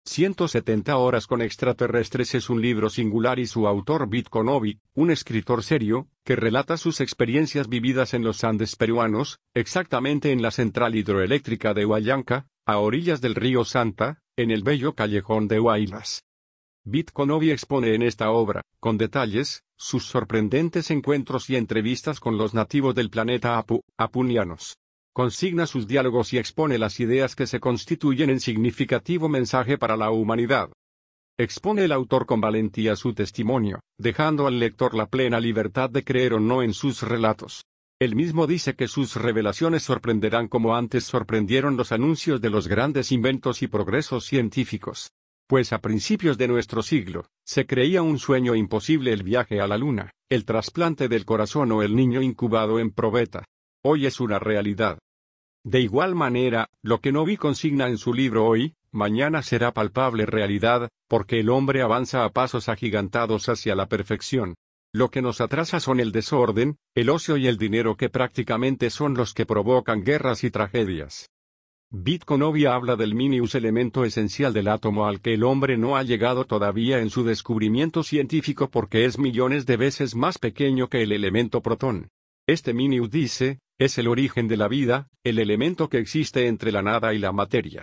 170 horas con extraterrestres es un libro singular y su autor Beat Konovi, un escritor serio, que relata sus experiencias vividas en los Andes peruanos, exactamente en la central hidroeléctrica de Huallanca, a orillas del río Santa, en el bello callejón de Huaylas. Beat Konovi expone en esta obra, con detalles, sus sorprendentes encuentros y entrevistas con los nativos del planeta apunianos. Consigna sus diálogos y expone las ideas que se constituyen en significativo mensaje para la humanidad. Expone el autor con valentía su testimonio, dejando al lector la plena libertad de creer o no en sus relatos. Él mismo dice que sus revelaciones sorprenderán como antes sorprendieron los anuncios de los grandes inventos y progresos científicos. Pues a principios de nuestro siglo, se creía un sueño imposible el viaje a la luna, el trasplante del corazón o el niño incubado en probeta. Hoy es una realidad. De igual manera, lo que Novi consigna en su libro Hoy, mañana será palpable realidad, porque el hombre avanza a pasos agigantados hacia la perfección. Lo que nos atrasa son el desorden, el ocio y el dinero que prácticamente son los que provocan guerras y tragedias. Beat Konovi habla del minius elemento esencial del átomo al que el hombre no ha llegado todavía en su descubrimiento científico porque es millones de veces más pequeño que el elemento protón. Este minius, dice, es el origen de la vida, el elemento que existe entre la nada y la materia.